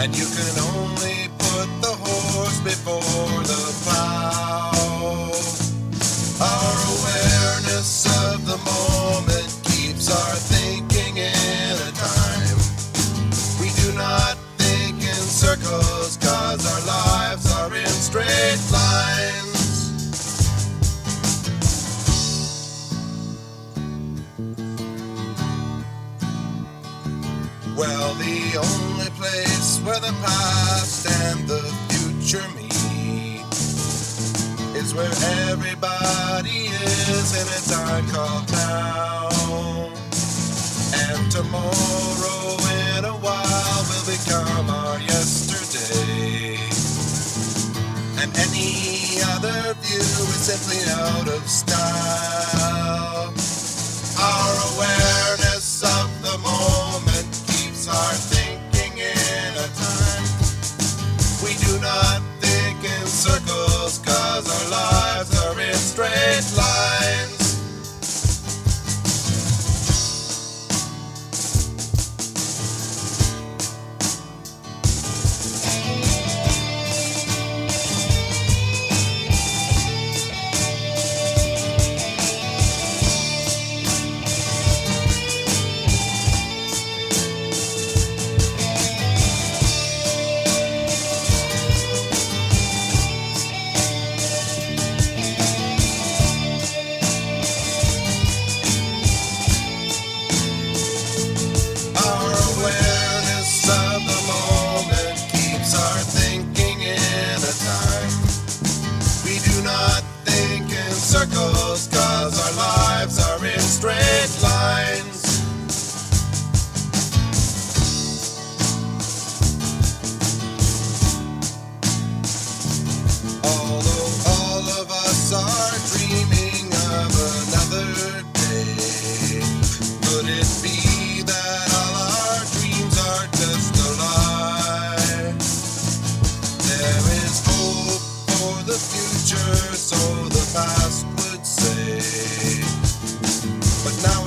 And you can only put the horse before the plow. Our awareness of the moment keeps our thinking in a time. We do not think in circles, 'cause our lives are in straight lines. Well, the only place where the past and the future meet is where everybody is in a time called now. And tomorrow in a while will become our yesterday. And any other view is simply out of style. Our awareness of the moment keeps our thinking in a time. We do not think in circles, 'cause our lives are in straight lines. Circles, 'cause our lives are in straight lines. Although all of us are dreaming of another day, could it be that all our dreams are just a lie? There is hope for the future, so the past would say, but now